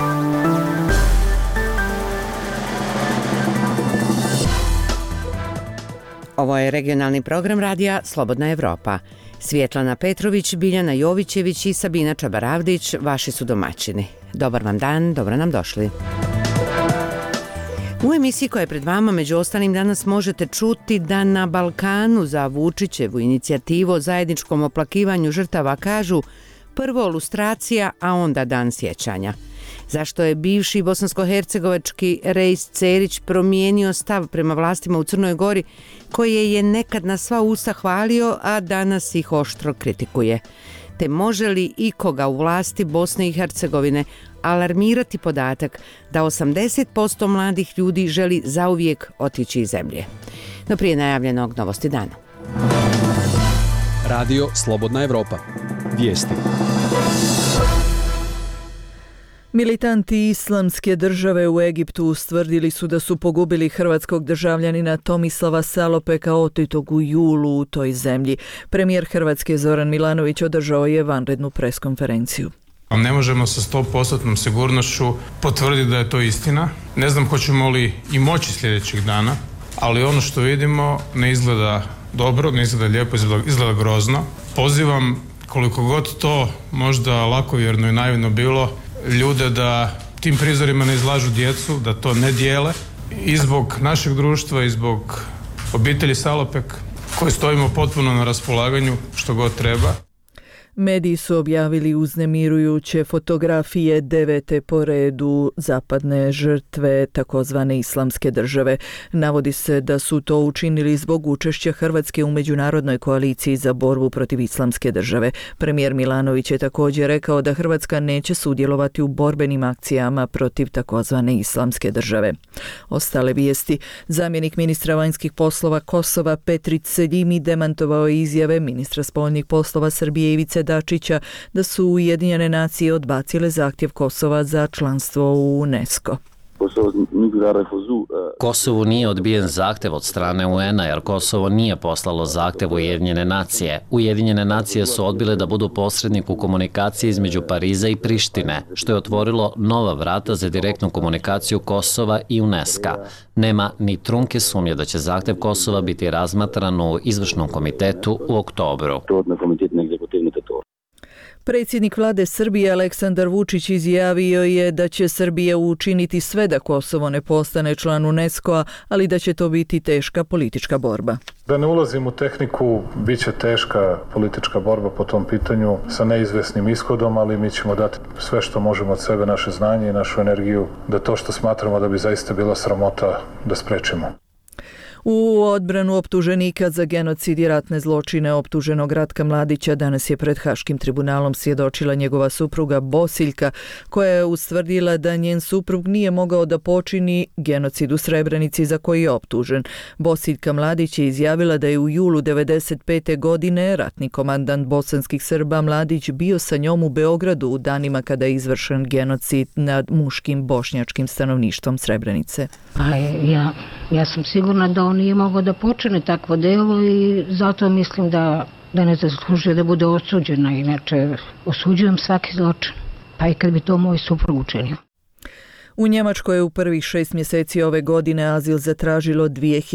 Ovo je regionalni program radija Slobodna Evropa. Svjetlana Petrović, Biljana Jovićević i Sabina Čabaravdić vaši su domaćini. Dobar vam dan, dobro nam došli. U emisiji koja je pred vama, među ostalim, danas možete čuti da na Balkanu za Vučićevu inicijativu o zajedničkom oplakivanju žrtava kažu prvo lustracija, a onda dan sjećanja. Zašto je bivši bosansko-hercegovački Rejs Cerić promijenio stav prema vlastima u Crnoj Gori, koje je nekad na sva usta hvalio, a danas ih oštro kritikuje? Te može li ikoga u vlasti Bosne i Hercegovine alarmirati podatak da 80% mladih ljudi želi zauvijek otići iz zemlje? No prije najavljenog novosti dana. Radio Slobodna Evropa. Vijesti. Militanti Islamske države u Egiptu ustvrdili su da su pogubili hrvatskog državljanina Tomislava Salopeka otitog u julu u toj zemlji. Premijer Hrvatske Zoran Milanović održao je vanrednu preskonferenciju. Ne možemo sa 100% sigurnošću potvrditi da je to istina. Ne znam hoćemo li i moći sljedećih dana, ali ono što vidimo ne izgleda dobro, ne izgleda lijepo, izgleda grozno. Pozivam, koliko god to možda lakovjerno i naivno bilo, ljude da tim prizorima ne izlažu djecu, da to ne dijele, i zbog našeg društva i zbog obitelji Salopek, koji stojimo potpuno na raspolaganju što god treba. Mediji su objavili uznemirujuće fotografije 9. po redu zapadne žrtve takozvane Islamske države. Navodi se da su to učinili zbog učešća Hrvatske u međunarodnoj koaliciji za borbu protiv Islamske države. Premijer Milanović je također rekao da Hrvatska neće sudjelovati u borbenim akcijama protiv takozvane Islamske države. Ostale vijesti. Zamjenik ministra vanjskih poslova Kosova Petrić Seljimi demantovao je izjave ministra spoljnih poslova Srbije Ivice Dačića da su Ujedinjene nacije odbacile zahtjev Kosova za članstvo u UNESCO. Kosovu nije odbijen zahtjev od strane UN-a jer Kosovo nije poslalo zahtjev Ujedinjene nacije. Ujedinjene nacije su odbile da budu posrednik u komunikaciji između Pariza i Prištine, što je otvorilo nova vrata za direktnu komunikaciju Kosova i UNESCO. Nema ni trunke sumnje da će zahtjev Kosova biti razmatran u izvršnom komitetu u oktobru. Predsjednik vlade Srbije Aleksandar Vučić izjavio je da će Srbija učiniti sve da Kosovo ne postane član UNESCO-a, ali da će to biti teška politička borba. Da ne ulazim u tehniku, bit će teška politička borba po tom pitanju sa neizvesnim ishodom, ali mi ćemo dati sve što možemo od sebe, naše znanje i našu energiju, da to što smatramo da bi zaista bila sramota da sprečimo. U odbranu optuženika za genocid i ratne zločine optuženog Ratka Mladića danas je pred Haškim tribunalom svjedočila njegova supruga Bosiljka, koja je ustvrdila da njen suprug nije mogao da počini genocid u Srebrenici za koji je optužen. Bosiljka Mladić je izjavila da je u julu 1995. godine ratni komandant bosanskih Srba Mladić bio sa njom u Beogradu u danima kada je izvršen genocid nad muškim bošnjačkim stanovništvom Srebrenice. Ja sam sigurna da on nije mogao da počine takvo delo i zato mislim da ne zaslužuje da bude osuđena. Inače, osuđujem svaki zločin, pa i kad bi to moj suprug učinio. U Njemačkoj je u prvih 6 mjeseci ove godine azil zatražilo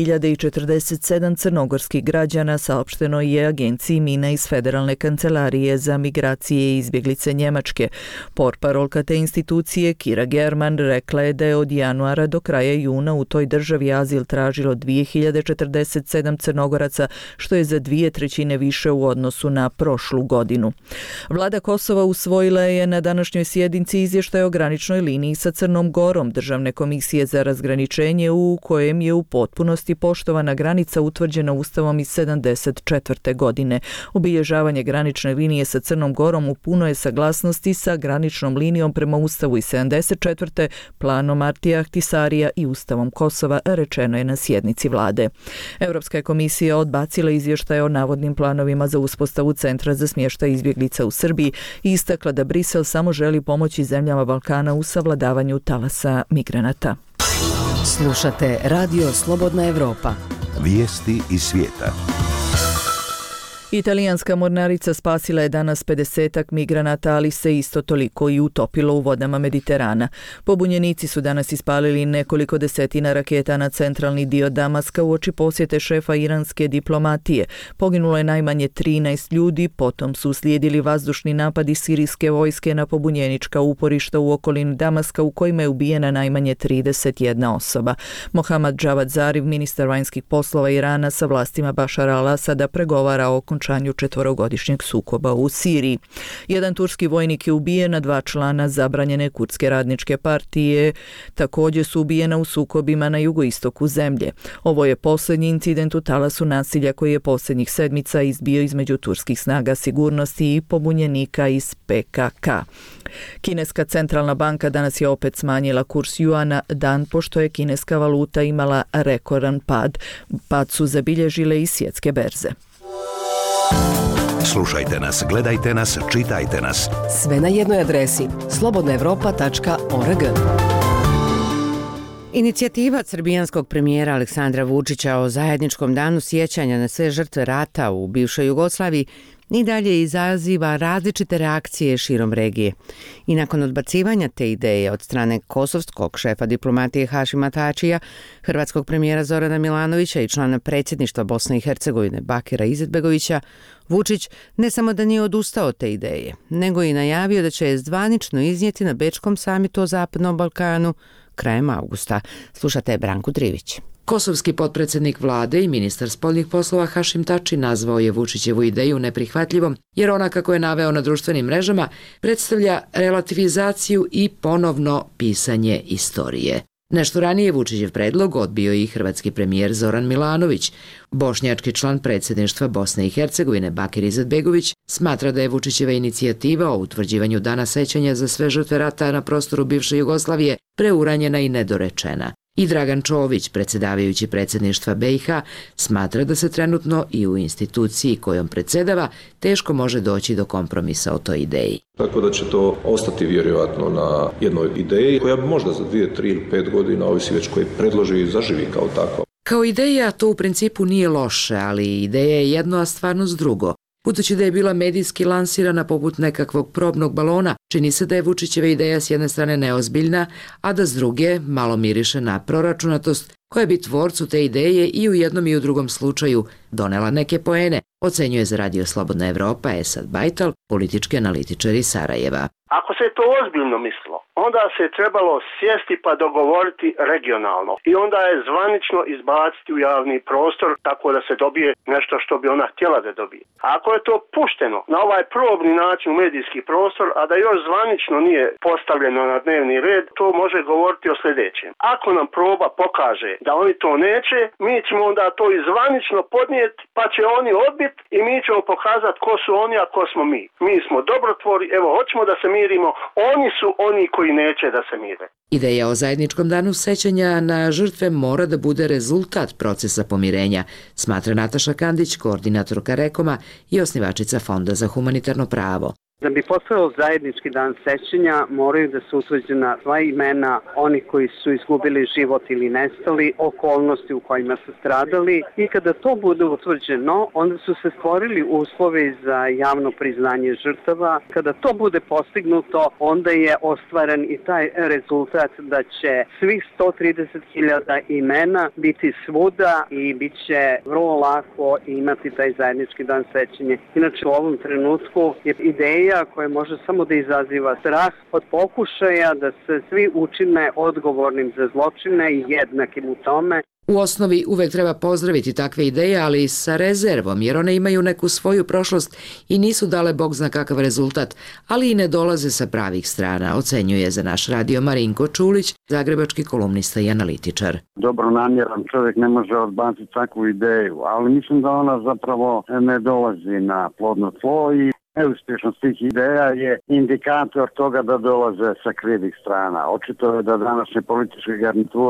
2047 crnogorskih građana, saopšteno je agenciji Mina iz Federalne kancelarije za migracije i izbjeglice Njemačke. Portparolka te institucije Kira German rekla je da je od januara do kraja juna u toj državi azil tražilo 2047 crnogoraca, što je za 2/3 više u odnosu na prošlu godinu. Vlada Kosova usvojila je na današnjoj sjednici izvještaj o graničnoj liniji sa Crnom Gorom Državne komisije za razgraničenje u kojem je u potpunosti poštovana granica utvrđena Ustavom iz 1974. godine. Obilježavanje granične linije sa Crnom Gorom u punoj je saglasnosti sa graničnom linijom prema Ustavu iz 1974. planom Martija Ahtisarija i Ustavom Kosova, rečeno je na sjednici vlade. Europska komisija odbacila izvještaj o navodnim planovima za uspostavu centra za smještaj izbjeglica u Srbiji i istakla da Brisel samo želi pomoći zemljama Balkana u savladavanju talasa migranata. Slušate Radio Slobodna Evropa. Vijesti iz svijeta. Italijanska mornarica spasila je danas 50-ak migranata, ali se isto toliko i utopilo u vodama Mediterana. Pobunjenici su danas ispalili nekoliko desetina raketa na centralni dio Damaska uoči posjete šefa iranske diplomatije. Poginulo je najmanje 13 ljudi, potom su uslijedili vazdušni napadi sirijske vojske na pobunjenička uporišta u okolini Damaska u kojima je ubijena najmanje 31 osoba. Mohammad Javad Zarif, ministar vanjskih poslova Irana, sa vlastima Bašara al-Asada pregovara o okončanju 4-godišnjeg sukoba u Siriji. Jedan turski vojnik je ubijen, a 2 člana zabranjene kurdske radničke partije također su ubijena u sukobima na jugoistoku zemlje. Ovo je posljednji incident u talasu nasilja koji je posljednjih sedmica izbio između turskih snaga sigurnosti i pobunjenika iz PKK. Kineska centralna banka danas je opet smanjila kurs juana dan pošto je kineska valuta imala rekordan pad. Pad su zabilježile i svjetske berze. Slušajte nas, gledajte nas, čitajte nas. Sve na jednoj adresi slobodnaevropa.org. Inicijativa srbijanskog premijera Aleksandra Vučića o zajedničkom danu sjećanja na sve žrtve rata u bivšoj Jugoslaviji i dalje izaziva različite reakcije širom regije. I nakon odbacivanja te ideje od strane kosovskog šefa diplomatije Hašima Tačija, hrvatskog premijera Zorana Milanovića i člana predsjedništva Bosne i Hercegovine Bakira Izetbegovića, Vučić ne samo da nije odustao od te ideje, nego i najavio da će je zvanično iznijeti na Bečkom samitu o Zapadnom Balkanu krajem augusta. Slušate Branku Drivić. Kosovski potpredsjednik vlade i ministar spoljnih poslova Hašim Tači nazvao je Vučićevu ideju neprihvatljivom, jer ona, kako je naveo na društvenim mrežama, predstavlja relativizaciju i ponovno pisanje istorije. Nešto ranije Vučićev predlog odbio je i hrvatski premijer Zoran Milanović. Bošnjački član predsjedništva Bosne i Hercegovine Bakir Izetbegović smatra da je Vučićeva inicijativa o utvrđivanju dana sećanja za sve žrtve rata na prostoru bivše Jugoslavije preuranjena i nedorečena. I Dragan Čović, predsjedavajući predsjedništva BiH, smatra da se trenutno i u instituciji kojom predsjedava teško može doći do kompromisa o toj ideji. Tako da će to ostati vjerojatno na jednoj ideji koja bi možda za 2, 3 ili 5 godina, ovisi već koji predloži i zaživi kao tako. Kao ideja to u principu nije loše, ali ideja je jedno, a stvarnost drugo. Budući da je bila medijski lansirana poput nekakvog probnog balona, čini se da je Vučićeva ideja s jedne strane neozbiljna, a da s druge malo miriše na proračunatost koja bi tvorcu te ideje i u jednom i u drugom slučaju donela neke poene, ocenjuje za Radio Slobodna Evropa Esad Bajtal, politički analitičar iz Sarajeva. Ako se to ozbiljno mislilo, onda se trebalo sjesti pa dogovoriti regionalno i onda je zvanično izbaciti u javni prostor tako da se dobije nešto što bi ona htjela da dobije. Ako je to pušteno na ovaj probni način u medijski prostor, a da još zvanično nije postavljeno na dnevni red, to može govoriti o sljedećem. Ako nam proba pokaže da oni to neće, mi ćemo onda to i zvanično podnijeti, pa će oni odbiti i mi ćemo pokazati ko su oni, a ko smo mi. Mi smo dobrotvori, evo, hoćemo da se mirimo, oni su oni koji neće da se mire. Ideja o zajedničkom danu sećanja na žrtve mora da bude rezultat procesa pomirenja, smatra Nataša Kandić, koordinatorka Rekoma i osnivačica Fonda za humanitarno pravo. Da bi postojao zajednički dan sećanja, moraju da se utvrđena sva imena onih koji su izgubili život ili nestali, okolnosti u kojima su stradali i kada to bude utvrđeno, onda su se stvorili uslovi za javno priznanje žrtava. Kada to bude postignuto, onda je ostvaren i taj rezultat da će svih 130.000 imena biti svuda i bit će vrlo lako imati taj zajednički dan sećanja. Inače, u ovom trenutku je ideja koja može samo da izaziva strah od pokušaja da se svi učine odgovornim za zločine i jednakim u tome. U osnovi uvek treba pozdraviti takve ideje, ali sa rezervom, jer one imaju neku svoju prošlost i nisu dale bog zna kakav rezultat, ali i ne dolaze sa pravih strana, ocenjuje za naš radio Marinko Čulić, zagrebački kolumnista i analitičar. Dobronamjeran čovjek ne može odbaciti takvu ideju, ali mislim da ona zapravo ne dolazi na plodno tlo i neuspješnost tih ideja je indikator toga da dolaze sa krivih strana. Očito je da današnje političke garniture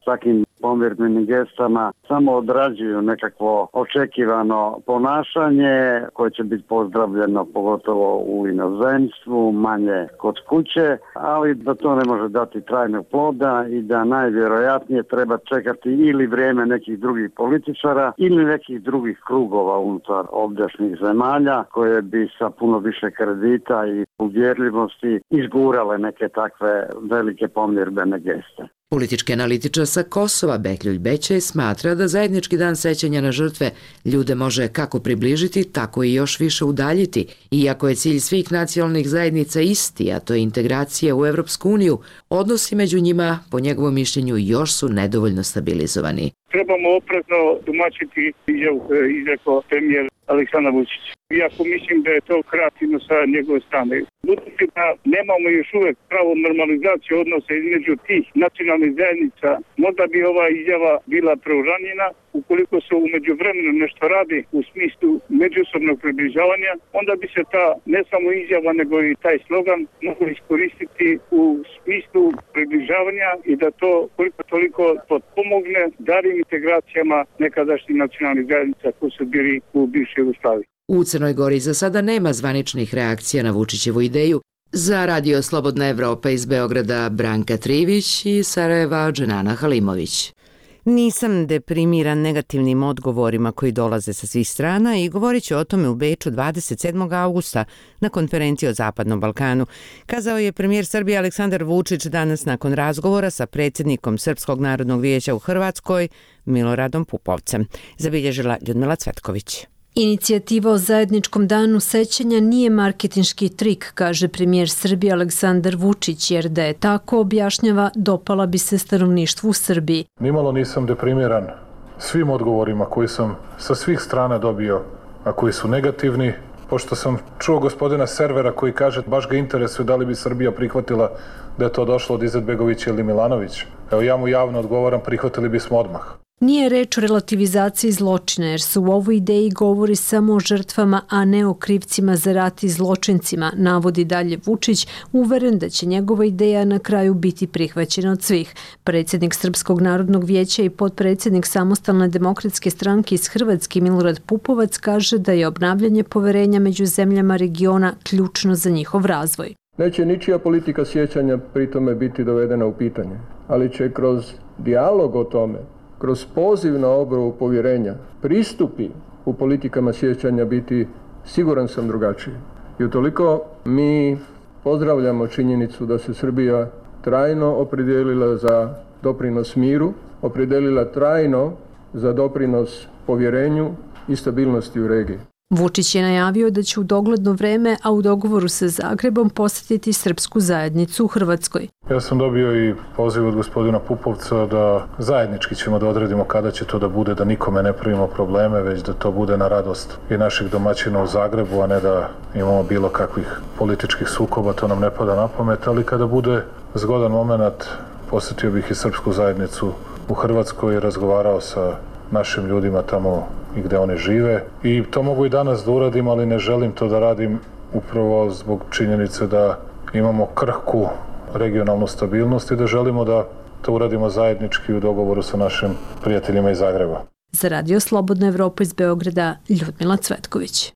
svakim pomirbenim gestama samo odrađuju nekakvo očekivano ponašanje koje će biti pozdravljeno pogotovo u inozemstvu, manje kod kuće, ali da to ne može dati trajnog ploda i da najvjerojatnije treba čekati ili vrijeme nekih drugih političara ili nekih drugih krugova unutar ovdašnjih zemalja koje bi sa puno više kredita i uvjerljivosti izgurale neke takve velike pomirbene geste. Politički analitičar sa Kosova Bekljuj Bećaj smatra da zajednički dan sećanja na žrtve ljude može kako približiti, tako i još više udaljiti. Iako je cilj svih nacionalnih zajednica isti, a to je integracija u Evropsku uniju, odnosi među njima, po njegovom mišljenju, još su nedovoljno stabilizovani. Trebamo oprezno domaćiti izjavu koju je izrekao premijer Aleksandar Vučić. Iako mislim da je to kreativno sa njegove strane. Budući da nemamo još uvek pravu normalizaciju odnosa između tih nacionalnih zajednica, možda bi ova izjava bila preuranjena. Ukoliko se umeđu vremenu nešto radi u smislu međusobnog približavanja, onda bi se ta ne samo izjava nego i taj slogan mogli iskoristiti u smislu približavanja i da to koliko toliko potpomogne daljim integracijama nekadašnjih nacionalnih zajednica koji su bili u bivšoj Jugoslaviji. U Crnoj Gori za sada nema zvaničnih reakcija na Vučićevu ideju. Za Radio Slobodna Evropa iz Beograda Branka Trivić i Sarajeva Dženana Halimović. Nisam deprimiran negativnim odgovorima koji dolaze sa svih strana i govorit ću o tome u Beču 27. augusta na konferenciji o Zapadnom Balkanu, kazao je premijer Srbije Aleksandar Vučić danas nakon razgovora sa predsjednikom Srpskog narodnog vijeća u Hrvatskoj Miloradom Pupovcem, zabilježila Ljudmila Cvetković. Inicijativa o zajedničkom danu sećanja nije marketinški trik, kaže premijer Srbije Aleksandar Vučić, jer da je tako, objašnjava, dopala bi se stanovništvu u Srbiji. Nimalo nisam deprimiran svim odgovorima koji sam sa svih strana dobio, a koji su negativni, pošto sam čuo gospodina Servera koji kaže baš ga interesuje da li bi Srbija prihvatila da je to došlo od Izetbegovića ili Milanović. Evo ja mu javno odgovaram, prihvatili bismo odmah. Nije reč o relativizaciji zločina, jer se u ovoj ideji govori samo o žrtvama, a ne o krivcima za rat i zločincima, navodi dalje Vučić, uveren da će njegova ideja na kraju biti prihvaćena od svih. Predsjednik Srpskog narodnog vijeća i potpredsjednik Samostalne demokratske stranke iz Hrvatske Milorad Pupovac kaže da je obnavljanje poverenja među zemljama regiona ključno za njihov razvoj. Neće ničija politika sjećanja pri tome biti dovedena u pitanje, ali će kroz dijalog o tome, kroz poziv na obnovu povjerenja, pristupi u politikama sjećanja biti, siguran sam, drugačiji. I utoliko mi pozdravljamo činjenicu da se Srbija trajno opredijelila za doprinos miru, opredijelila trajno za doprinos povjerenju i stabilnosti u regiji. Vučić je najavio da će u dogledno vreme, a u dogovoru sa Zagrebom, posjetiti srpsku zajednicu u Hrvatskoj. Ja sam dobio i poziv od gospodina Pupovca da zajednički ćemo da odredimo kada će to da bude, da nikome ne pravimo probleme, već da to bude na radost i naših domaćina u Zagrebu, a ne da imamo bilo kakvih političkih sukoba, to nam ne pada na pamet, ali kada bude zgodan moment, posjetio bih i srpsku zajednicu u Hrvatskoj i razgovarao sa našim ljudima tamo i gde oni žive. I to mogu i danas da uradim, ali ne želim to da radim upravo zbog činjenice da imamo krhku regionalnu stabilnost i da želimo da to uradimo zajednički u dogovoru sa našim prijateljima iz Zagreba. Za Radio Slobodna Evropa iz Beograda, Ljudmila Cvetković.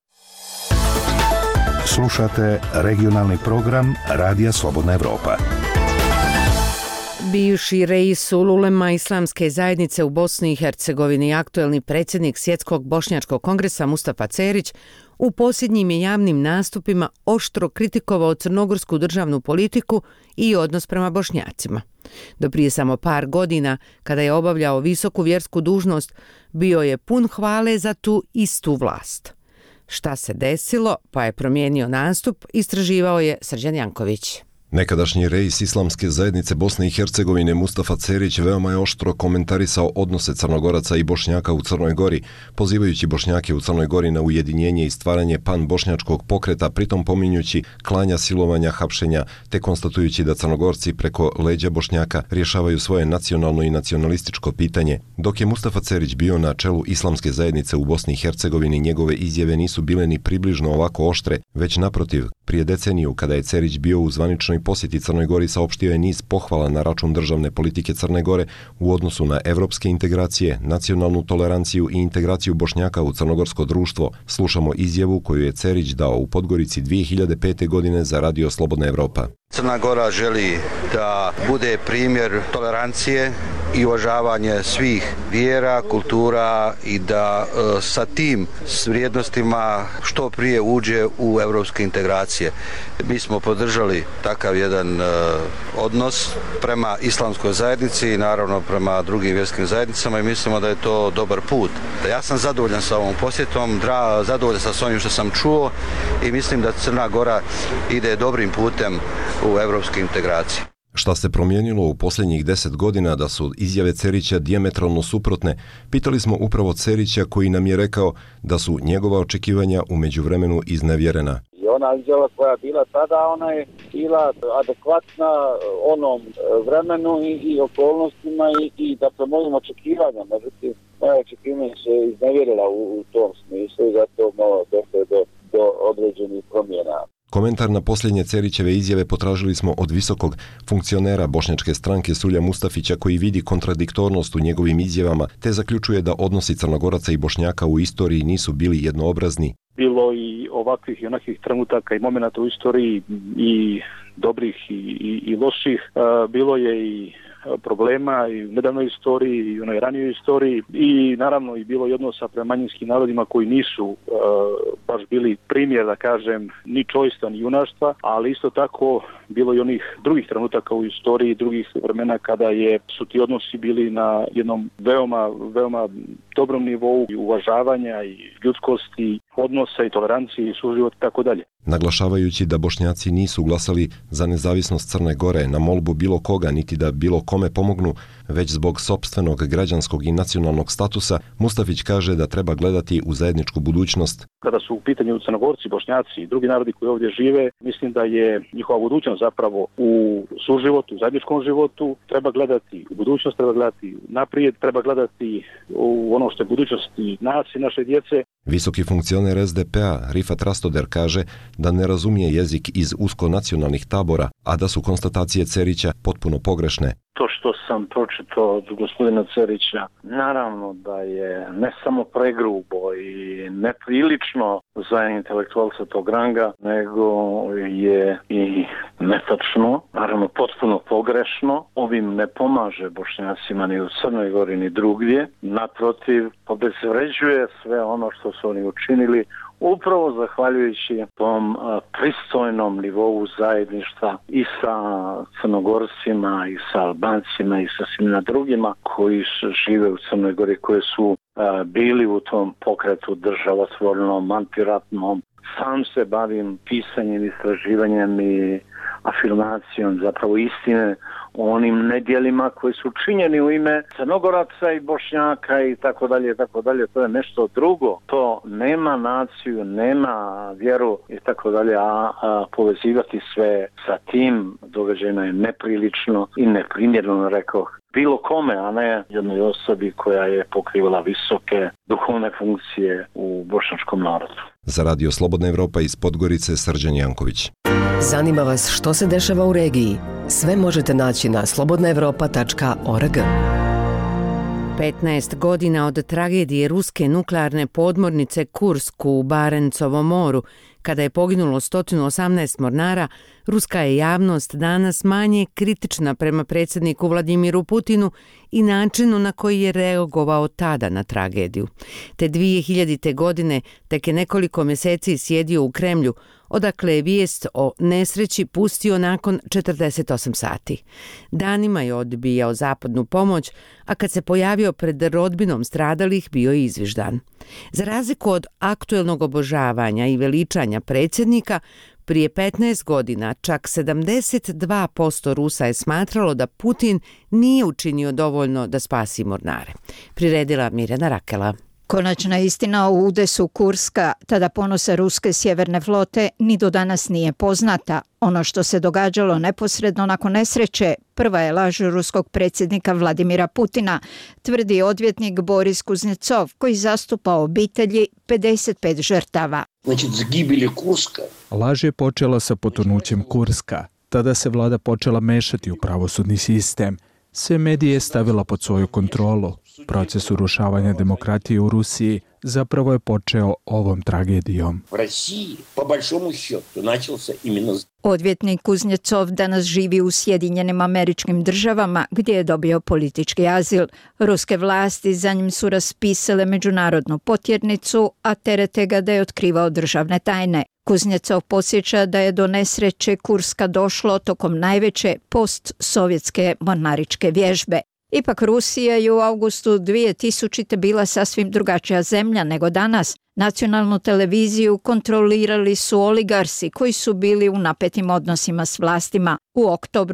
Slušate regionalni program Radija Slobodna Evropa. Bivši reis ululema Islamske zajednice u Bosni i Hercegovini i aktuelni predsjednik Svjetskog bošnjačkog kongresa Mustafa Cerić u posljednjim je javnim nastupima oštro kritikovao crnogorsku državnu politiku i odnos prema Bošnjacima. Do prije samo par godina, kada je obavljao visoku vjersku dužnost, bio je pun hvale za tu istu vlast. Šta se desilo, pa je promijenio nastup, istraživao je Srđan Janković. Nekadašnji reis Islamske zajednice Bosne i Hercegovine Mustafa Cerić veoma je oštro komentarisao odnose Crnogoraca i Bošnjaka u Crnoj Gori, pozivajući Bošnjake u Crnoj Gori na ujedinjenje i stvaranje pan-bošnjačkog pokreta, pritom pominjući klanja, silovanja, hapšenja, te konstatujući da Crnogorci preko leđa Bošnjaka rješavaju svoje nacionalno i nacionalističko pitanje. Dok je Mustafa Cerić bio na čelu Islamske zajednice u Bosni i Hercegovini, njegove izjave nisu bile ni približno ovako oštre, već naprotiv, Prije deceniju, kada je Cerić bio u zvaničnoj posjeti Crnoj Gori, saopštio je niz pohvala na račun državne politike Crne Gore u odnosu na evropske integracije, nacionalnu toleranciju i integraciju Bošnjaka u crnogorsko društvo. Slušamo izjavu koju je Cerić dao u Podgorici 2005. godine za Radio Slobodna Evropa. Crna Gora želi da bude primjer tolerancije i uvažavanje svih vjera, kultura i da sa tim vrijednostima što prije uđe u evropske integracije. Mi smo podržali takav jedan odnos prema islamskoj zajednici i naravno prema drugim vjerskim zajednicama i mislimo da je to dobar put. Ja sam zadovoljan sa ovom posjetom, zadovoljan sam s onim što sam čuo i mislim da Crna Gora ide dobrim putem u evropske integracije. Šta se promijenilo u posljednjih 10 godina da su izjave Cerića dijametralno suprotne, pitali smo upravo Cerića koji nam je rekao da su njegova očekivanja u međuvremenu iznevjerena. I ona izjava koja je bila tada, ona je bila adekvatna onom vremenu i okolnostima i dakle mojim očekivanjama. Međutim, moja očekivanja se iznevjerila u tom smislu i zato malo došlo do određenih promjena. Komentar na posljednje Cerićeve izjave potražili smo od visokog funkcionera bošnjačke stranke Sulja Mustafića koji vidi kontradiktornost u njegovim izjavama te zaključuje da odnosi Crnogoraca i Bošnjaka u istoriji nisu bili jednoobrazni. Bilo i ovakvih i onakvih trenutaka i momenata u istoriji i dobrih i loših. Bilo je i problema i u nedavnoj istoriji i u onoj ranijoj istoriji i naravno i bilo i odnosa prema manjinskim narodima koji nisu baš bili primjer, da kažem, ni čojstva ni junaštva, ali isto tako bilo i onih drugih trenutaka u istoriji, drugih vremena kada su ti odnosi bili na jednom veoma dobrom nivou i uvažavanja i ljudskosti, odnosa i tolerancije i suživota i tako dalje. Naglašavajući da Bošnjaci nisu glasali za nezavisnost Crne Gore na molbu bilo koga niti da bilo kome pomognu, već zbog sopstvenog građanskog i nacionalnog statusa, Mustafić kaže da treba gledati u zajedničku budućnost. Kada su u pitanju Crnogorci, Bošnjaci i drugi narodi koji ovdje žive, mislim da je njihova budućnost zapravo u suživotu, u zajedničkom životu. Treba gledati u budućnost, treba gledati naprijed, treba gledati u ono što je budućnost i nas i naše djece. Visoki funkcioner SDP-a Rifat Rastoder kaže da ne razumije jezik iz usko nacionalnih tabora, a da su konstatacije Cerića potpuno pogrešne. To što sam pročitao od gospodina Cerića, naravno da je ne samo pregrubo i neprilično za intelektualca tog ranga, nego je i netačno, naravno potpuno pogrešno. Ovim ne pomaže Bošnjacima ni u Crnoj Gori ni drugdje. Naprotiv, obezvređuje sve ono što su oni učinili upravo zahvaljujući tom pristojnom nivou zajedništva i sa Crnogorcima i sa Albancima i sa svima drugima koji žive u Crnoj Gori, koji su bili u tom pokretu državotvornom, antiratnom. Sam se bavim pisanjem, istraživanjem i afirmacijom zapravo istine o onim nedjelima koji su činjeni u ime Crnogoraca i Bošnjaka i tako dalje, tako dalje. To je nešto drugo. To nema naciju, nema vjeru i tako dalje, a povezivati sve sa tim događajima je neprilično i neprimjerno, rekao bilo kome, a ne jednoj osobi koja je pokrivala visoke duhovne funkcije u bošnjačkom narodu. Za Radio Slobodna Evropa iz Podgorice, Srđan Janković. Zanima vas što se dešava u regiji? Sve možete naći na slobodnaevropa.org. 15 godina od tragedije ruske nuklearne podmornice Kursk u Barencovom moru, kada je poginulo 118 mornara, ruska je javnost danas manje kritična prema predsjedniku Vladimiru Putinu i načinu na koji je reagovao tada na tragediju. Te 2000. godine tek je nekoliko mjeseci sjedio u Kremlju, odakle je vijest o nesreći pustio nakon 48 sati. Danima je odbijao zapadnu pomoć, a kad se pojavio pred rodbinom stradalih bio je izviždan. Za razliku od aktuelnog obožavanja i veličanja predsjednika, prije 15 godina čak 72% Rusa je smatralo da Putin nije učinio dovoljno da spasi mornare. Priredila Mirjana Rakela. Konačna istina o udesu Kurska, tada ponosa ruske sjeverne flote, ni do danas nije poznata. Ono što se događalo neposredno nakon nesreće, prva je laž ruskog predsjednika Vladimira Putina, tvrdi odvjetnik Boris Kuznecov, koji zastupa obitelji 55 žrtava. Laž je počela sa potonućem Kurska. Tada se vlada počela mešati u pravosudni sistem. Sve medije je stavila pod svoju kontrolu. Proces urušavanja demokratije u Rusiji zapravo je počeo ovom tragedijom. Odvjetnik Kuznecov danas živi u Sjedinjenim Američkim Državama, gdje je dobio politički azil. Ruske vlasti za njim su raspisale međunarodnu potjernicu, a terete ga da je otkrivao državne tajne. Kuznecov podsjeća da je do nesreće Kurska došlo tokom najveće postsovjetske mornaričke vježbe. Ipak Rusija je u avgustu 2000. bila sasvim drugačija zemlja nego danas. Nacionalnu televiziju kontrolirali su oligarsi koji su bili u napetim odnosima s vlastima. U oktobru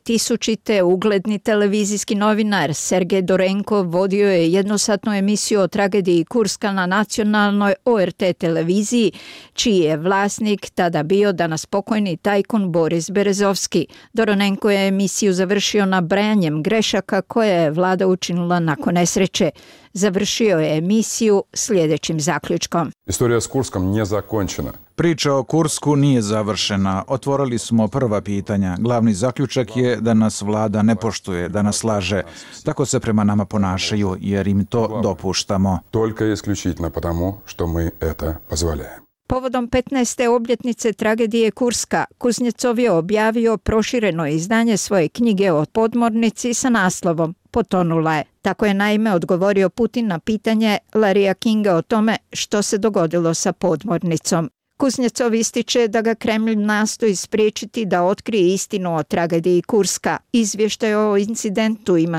2000. ugledni televizijski novinar Sergej Dorenko vodio je jednosatnu emisiju o tragediji Kurska na nacionalnoj ORT televiziji, čiji je vlasnik tada bio danas pokojni tajkun Boris Berezovski. Doronenko je emisiju završio nabrajanjem grešaka koje je vlada učinila nakon nesreće. Završio je emisiju sljedećim zaključkom. Istorija s Kurskom nije zakončena. Priča o Kursku nije završena. Otvorili smo prva pitanja. Glavni zaključak je da nas vlada ne poštuje, da nas laže. Tako se prema nama ponašaju, jer im to dopuštamo. Только исключительно потому, что мы это позволяем. Povodom 15. obljetnice tragedije Kurska, Kuznecov je objavio prošireno izdanje svoje knjige o podmornici sa naslovom Potonula je. Tako je naime odgovorio Putin na pitanje Larrya Kinga o tome što se dogodilo sa podmornicom. Kuznecov ističe da ga Kremlj nastoji spriječiti da otkrije istinu o tragediji Kurska. Izvještaj o incidentu ima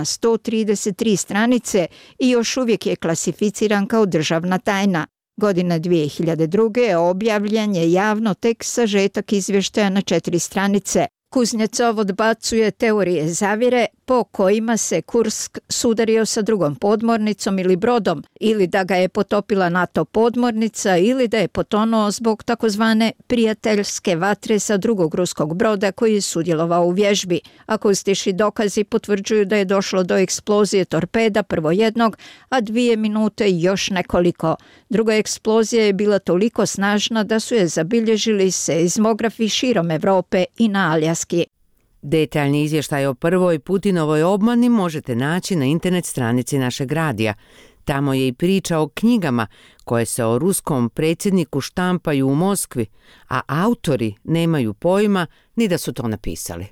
133 stranice i još uvijek je klasificiran kao državna tajna. Godine 2002. objavljen je javno tek sažetak izvještaja na 4 stranice. Kuznecov odbacuje teorije zavjere po kojima se Kursk sudario sa drugom podmornicom ili brodom, ili da ga je potopila NATO podmornica ili da je potonuo zbog takozvane prijateljske vatre sa drugog ruskog broda koji je sudjelovao u vježbi. Akustični dokazi potvrđuju da je došlo do eksplozije torpeda, prvo jednog, a 2 minute još nekoliko. Druga eksplozija je bila toliko snažna da su je zabilježili seizmografi širom Europe i na Aljaski. Detaljni izvještaj o prvoj Putinovoj obmani možete naći na internet stranici našeg radija. Tamo je i priča o knjigama koje se o ruskom predsjedniku štampaju u Moskvi, a autori nemaju pojma ni da su to napisali.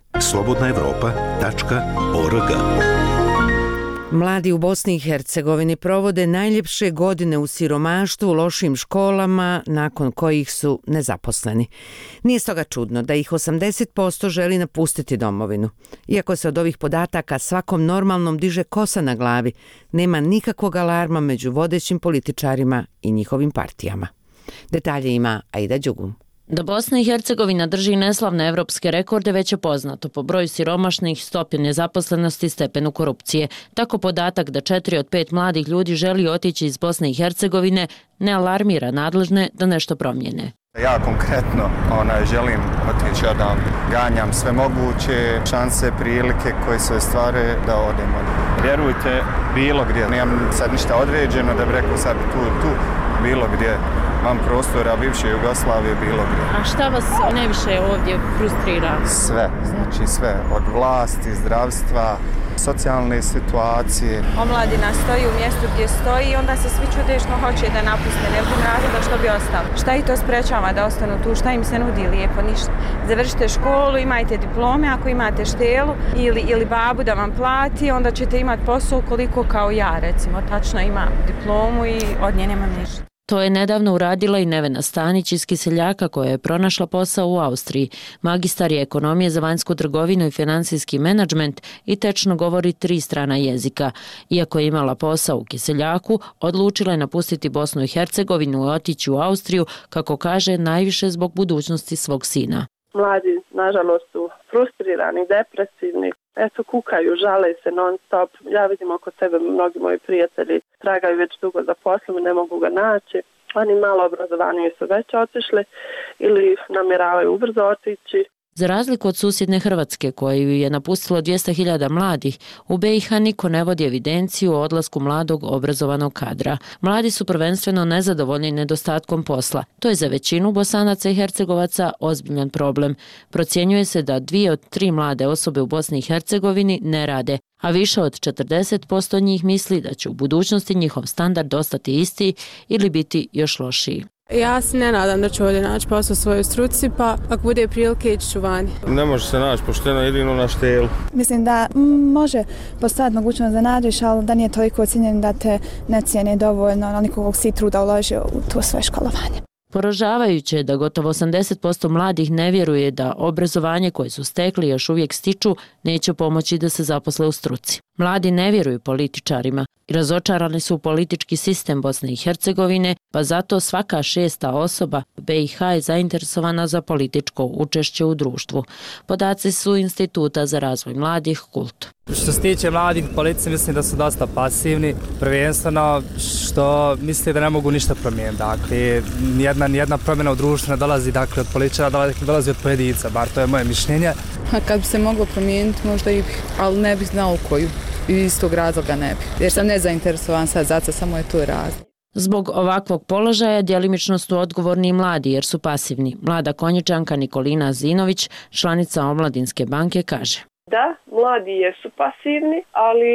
slobodnaevropa.org. Mladi u Bosni i Hercegovini provode najljepše godine u siromaštvu, lošim školama, nakon kojih su nezaposleni. Nije stoga čudno da ih 80% želi napustiti domovinu. Iako se od ovih podataka svakom normalnom diže kosa na glavi, nema nikakvog alarma među vodećim političarima i njihovim partijama. Detalje ima Aida Đugum. Da Bosna i Hercegovina drži neslavne evropske rekorde već je poznato po broju siromašnih, stopi nezaposlenosti i stepenu korupcije. Tako podatak da 4 od 5 mladih ljudi želi otići iz Bosne i Hercegovine ne alarmira nadležne da nešto promijene. Ja konkretno želim otići, da ganjam sve moguće šanse, prilike koje se ostvare da odemo. Vjerujte, bilo gdje. Nemam sad ništa određeno da bi rekao sad tu, bilo gdje. Mam prostora bivše Jugoslavije, bilo gdje. A šta vas najviše ovdje frustrira? Sve, znači sve. Od vlasti, zdravstva, socijalne situacije. Omladina stoji u mjestu gdje stoji i onda se svi čude što hoće da napuste. Ne vidim razloga što bi ostalo. Šta ih to sprečava da ostanu tu? Šta im se nudi? Lijepo ništa. Završite školu, imajte diplome, ako imate štelu ili babu da vam plati, onda ćete imati posao koliko kao ja, recimo. Tačno imam diplomu i od nje nemam ništa. To je nedavno uradila i Nevena Stanić iz Kiseljaka koja je pronašla posao u Austriji. Magistar je ekonomije za vanjsku trgovinu i financijski menadžment i tečno govori 3 strana jezika. Iako je imala posao u Kiseljaku, odlučila je napustiti Bosnu i Hercegovinu i otići u Austriju, kako kaže, najviše zbog budućnosti svog sina. Mladi, nažalost, su frustrirani, depresivni. eto kukaju, žale se non stop. Ja vidim oko sebe mnogi moji prijatelji tragaju već dugo za poslom i ne mogu ga naći. Oni malo obrazovaniji su već otišli ili namjeravaju ubrzo otići. Za razliku od susjedne Hrvatske, koju je napustilo 200.000 mladih, u BiH niko ne vodi evidenciju o odlasku mladog obrazovanog kadra. Mladi su prvenstveno nezadovoljni nedostatkom posla. To je za većinu Bosanaca i Hercegovaca ozbiljan problem. Procjenjuje se da 2 od 3 mlade osobe u Bosni i Hercegovini ne rade, a više od 40% njih misli da će u budućnosti njihov standard ostati isti ili biti još lošiji. Ja se ne nadam da ću ovdje naći posao u svojoj struci, pa ako bude prilike ići ću vani. Ne može se naći pošteno jedino na štelu. Mislim da može postojati mogućnost da nađeš, ali da nije toliko ocijenjen da te ne cijene dovoljno, ali nikog si truda uložio u to svoje školovanje. Poražavajuće je da gotovo 80% mladih ne vjeruje da obrazovanje koje su stekli još uvijek stiču neće pomoći da se zaposle u struci. Mladi ne vjeruju političarima i razočarani su u politički sistem Bosne i Hercegovine, pa zato svaka 6. osoba BiH je zainteresovana za političko učešće u društvu. Podaci su Instituta za razvoj mladih KULT. Što se tiče mladih politici, mislim da su dosta pasivni, prvenstveno što misle da ne mogu ništa promijeniti. Dakle, nijedna promjena u društvu ne dolazi od političara, dolazi od pojedinca, bar to je moje mišljenje. A kad bi se moglo promijeniti, možda i bih, ali ne bih znao koju. I iz tog razloga ne bih, jer sam nezainteresovan sad, zato samo je to razlog. Zbog ovakvog položaja djelimično su odgovorni i mladi jer su pasivni. Mlada Konjičanka Nikolina Zinović, članica Omladinske banke, kaže. Da, mladi jesu pasivni, ali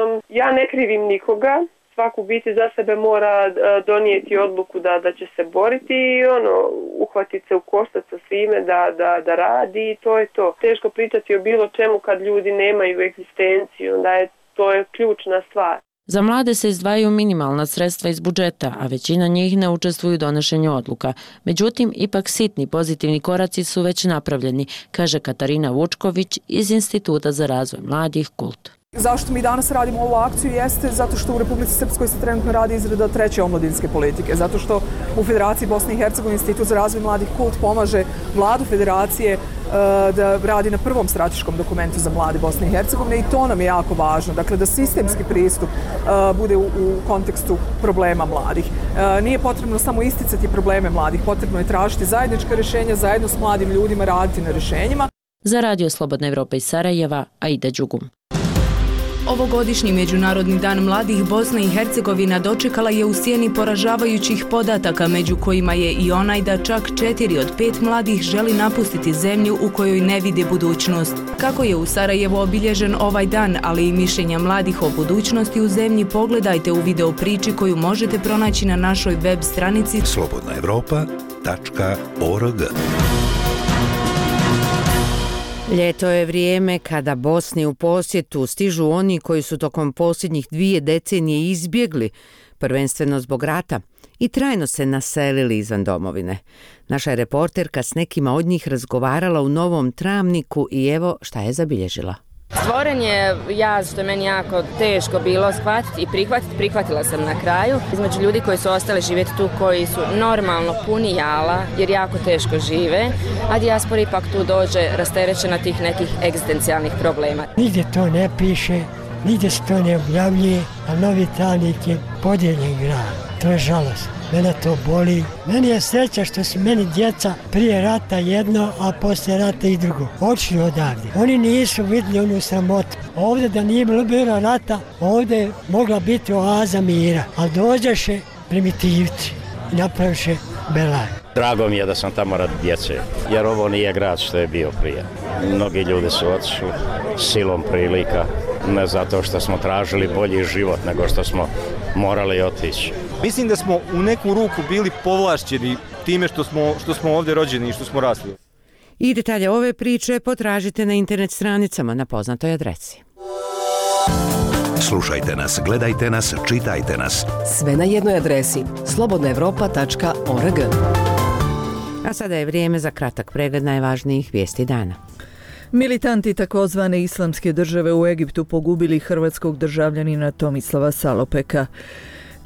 ja ne krivim nikoga. Svako biti za sebe mora donijeti odluku da će se boriti i uhvatiti se u koštac sa svime da radi i to je to. Teško pričati o bilo čemu kad ljudi nemaju egzistenciju, onda to je ključna stvar. Za mlade se izdvajaju minimalna sredstva iz budžeta, a većina njih ne učestvuju u donošenju odluka. Međutim, ipak sitni pozitivni koraci su već napravljeni, kaže Katarina Vučković iz Instituta za razvoj mladih KULT. Zašto mi danas radimo ovu akciju jeste zato što u Republici Srpskoj se trenutno radi izrada 3. omladinske politike, zato što u Federaciji Bosne i Hercegovine Institut za razvoj mladih KULT pomaže vladu federacije da radi na prvom strateškom dokumentu za mlade Bosne i Hercegovine i to nam je jako važno, dakle da sistemski pristup bude u kontekstu problema mladih. Nije potrebno samo isticati probleme mladih, potrebno je tražiti zajednička rješenja, zajedno s mladim ljudima raditi na rješenjima. Za Radio Slobodna Evropa iz Sarajeva, Aida Đugum. Ovogodišnji Međunarodni dan mladih Bosna i Hercegovina dočekala je u sjeni poražavajućih podataka, među kojima je i onaj da čak 4 od 5 mladih želi napustiti zemlju u kojoj ne vide budućnost. Kako je u Sarajevu obilježen ovaj dan, ali i mišljenja mladih o budućnosti u zemlji, pogledajte u video priči koju možete pronaći na našoj web stranici slobodnaevropa.org. Ljeto je vrijeme kada Bosni u posjetu stižu oni koji su tokom posljednjih 2 decenije izbjegli, prvenstveno zbog rata, i trajno se naselili izvan domovine. Naša je reporterka s nekima od njih razgovarala u Novom Travniku i evo šta je zabilježila. Stvoren je jaz što je meni jako teško bilo shvatiti i prihvatila sam na kraju. Između ljudi koji su ostali živjeti tu, koji su normalno puni jala jer jako teško žive, a dijaspora ipak tu dođe rasterećena tih nekih egzistencijalnih problema. Nigdje to ne piše, nigdje se to ne objavljuje, a Novi Travnik je podijeljen grad. To je žalost. Mene to boli. Meni je sreća što su meni djeca prije rata jedno, a poslije rata i drugo. Otišli odavde. Oni nisu vidjeli onu sramotu. Ovdje da nije bilo rata, ovdje je mogla biti oaza mira. Ali dođeše primitivci i napraviše belaj. Drago mi je da sam tamo radi djece, jer ovo nije grad što je bio prije. Mnogi ljudi su otišli silom prilika, ne zato što smo tražili bolji život, nego što smo morali otići. Mislim da smo u neku ruku bili povlašćeni time što smo ovdje rođeni i što smo rasli. I detalje ove priče potražite na internet stranicama na poznatoj adresi. Slušajte nas, gledajte nas, čitajte nas. Sve na jednoj adresi slobodnaevropa.org. A sada je vrijeme za kratak pregled najvažnijih vijesti dana. Militanti takozvane islamske države u Egiptu pogubili hrvatskog državljanina Tomislava Salopeka.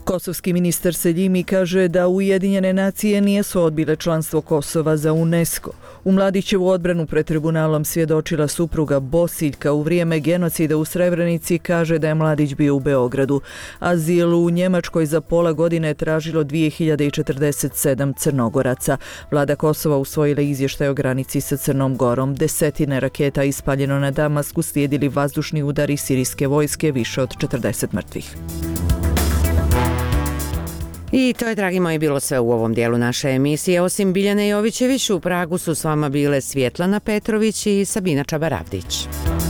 Kosovski ministar Seljimi kaže da Ujedinjene nacije nisu odbile članstvo Kosova za UNESCO. U Mladićevu odbranu pred tribunalom svjedočila supruga Bosiljka u vrijeme genocida u Srebrenici, kaže da je Mladić bio u Beogradu. Azil u Njemačkoj za pola godine je tražilo 2047 Crnogoraca. Vlada Kosova usvojila izvještaj o granici sa Crnom Gorom. 10 raketa ispaljeno na Damasku, slijedili vazdušni udari sirijske vojske, više od 40 mrtvih. I to je, dragi moji, bilo sve u ovom dijelu naše emisije. Osim Biljane Jovićević, u Pragu su s vama bile Svjetlana Petrović i Sabina Čabaravdić.